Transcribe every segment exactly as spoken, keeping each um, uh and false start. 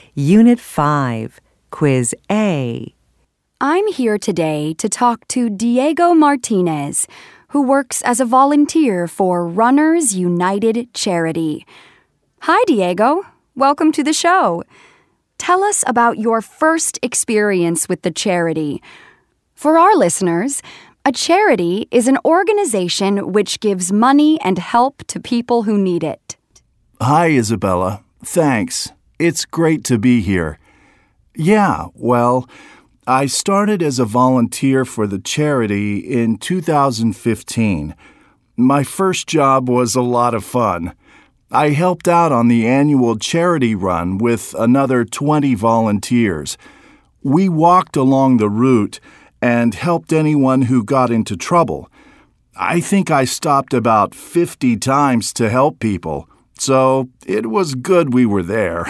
Unit five, Quiz A. I'm here today to talk to Diego Martinez, who works as a volunteer for Runners United Charity. Hi, Diego. Welcome to the show. Tell us about your first experience with the charity. For our listeners, a charity is an organization which gives money and help to people who need it. Hi, Isabella. Thanks. It's great to be here. Yeah, well, I started as a volunteer for the charity in two thousand fifteen. My first job was a lot of fun. I helped out on the annual charity run with another twenty volunteers. We walked along the route and helped anyone who got into trouble. I think I stopped about fifty times to help people, so it was good we were there.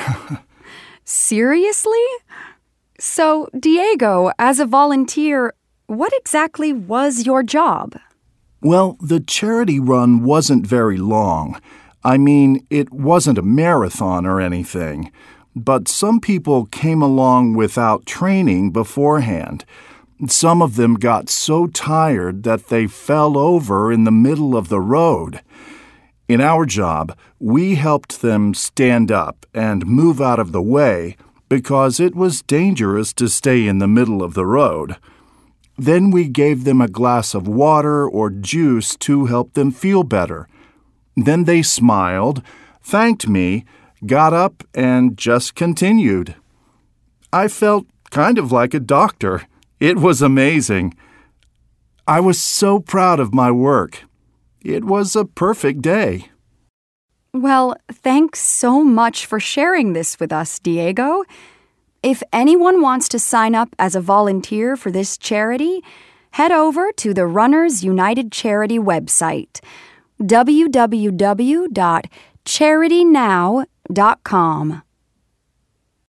Seriously? So, Diego, as a volunteer, what exactly was your job? Well, the charity run wasn't very long. I mean, it wasn't a marathon or anything. But some people came along without training beforehand. Some of them got so tired that they fell over in the middle of the road. In our job, we helped them stand up and move out of the way because it was dangerous to stay in the middle of the road. Then we gave them a glass of water or juice to help them feel better. Then they smiled, thanked me, got up, and just continued. I felt kind of like a doctor. It was amazing. I was so proud of my work. It was a perfect day. Well, thanks so much for sharing this with us, Diego. If anyone wants to sign up as a volunteer for this charity, head over to the Runners United Charity website, w w w dot charity now dot com.